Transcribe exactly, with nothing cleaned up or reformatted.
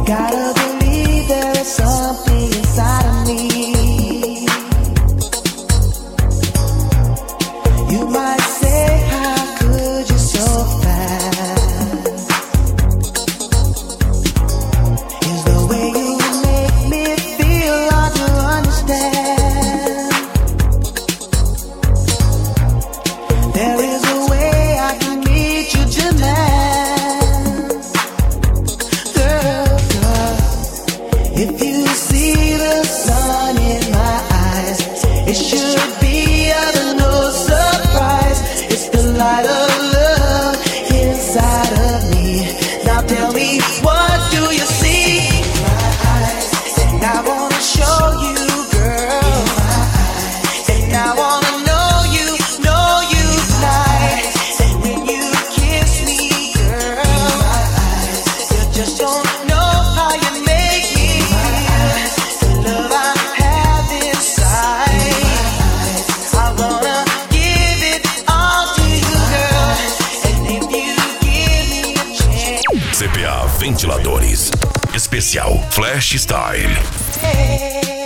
Gotta believe there is something inside of me. You might say, how could you so fast? Is the way you make me feel hard to understand. There is a way I can meet you tonight, girl, girl. If you see the sun in my eyes, it should be of no surprise. It's the light of love inside of me. Now tell me, what do you see in my eyes? And I wanna show you, girl. And I wanna know you, know you tonight. And when you kiss me, girl, you just don't know how you make me feel. The love I have inside, I wanna give it all to you, girl. And if you give me a chance, C P A Ventiladores. Especial Flash Style. hey.